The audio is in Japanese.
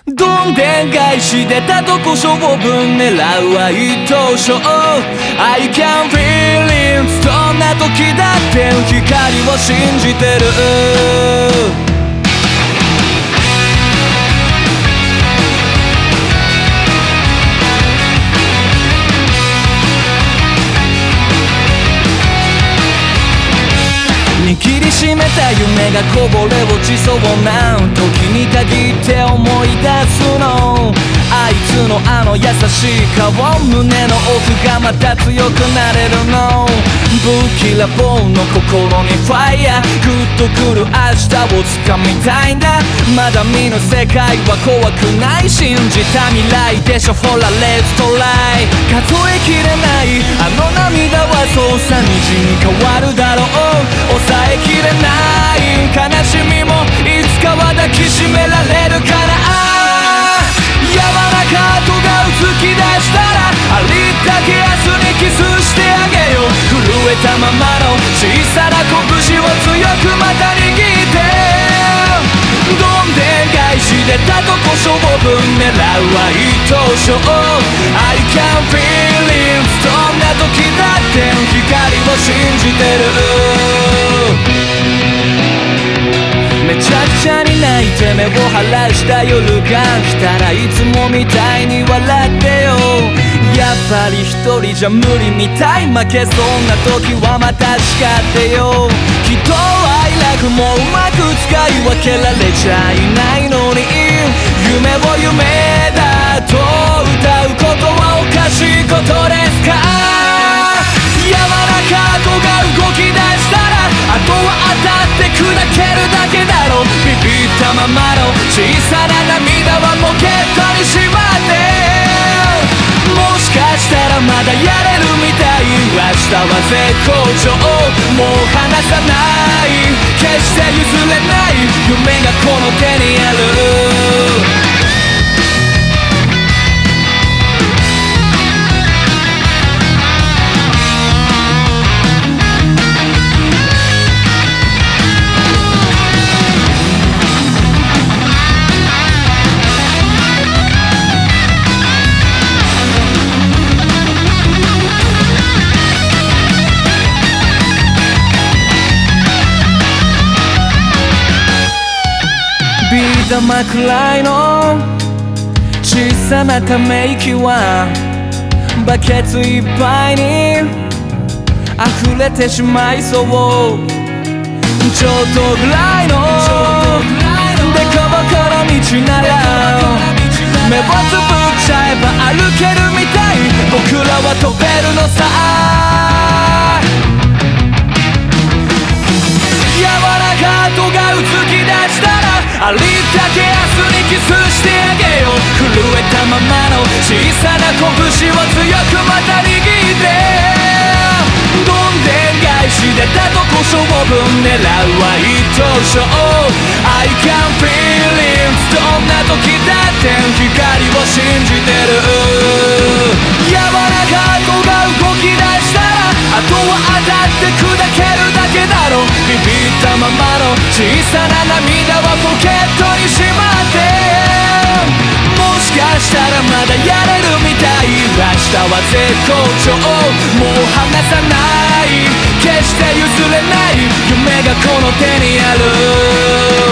どんでん返しでたとこ勝負狙うは一等賞 I can feel it どんな時だって光を信じてる握りしめた夢がこぼれ落ちそうな時に限って思い出すのあいつのあの優しい顔胸の奥がまた強くなれるの不気らぼうの心にファイヤーグッとくる明日を掴みたいんだまだ見ぬ世界は怖くない信じた未来でしょほらレッツトライ数えきれないあの涙はそうさ虹に変わるだろう抑えきれない悲しみもいつかは抱きしめられるから柔らかとが突き出したらありったけ明日にキスしてあげよう震えたままの小さな拳を強くまた握ってどんでん返しでたとこ勝負狙うは一等賞 I can feel it どんな時だって光を信じてるめちゃくちゃに泣いて目を晴らした夜が来たらいつもみたいに笑ってよやっぱり一人じゃ無理みたい負けそうな時はまた叱ってよきっと愛楽もうまく使い分けられちゃいないのに夢を夢だと歌うことはおかしいことですか柔らかとが動き出したらあとは当たって砕けるだけだろビビったままの小さな涙はポケットにしまってもしかしたらまだやれるみたい明日は絶好調もう離さない決して譲れない夢がこの手にあるビー玉くらいの小さなため息はバケツいっぱいに溢れてしまいそうちょっとぐらいのデコボコの道なら目をつぶっちゃえば歩けるみたい僕らは飛べるのさ柔らかとが突き出したらありったけ明日にキスしてあげよう震えたままの小さな拳を強くまた握ってどんでん返しでたとこ勝負狙うは一等賞 I can feel it どんな時だって光を信じてる柔らかとが動き出したらあとは当たって砕けるだけだろビビったままの小さな涙はポケットにしまってもしかしたらまだやれるみたい明日は絶好調もう離さない決して譲れない夢がこの手にある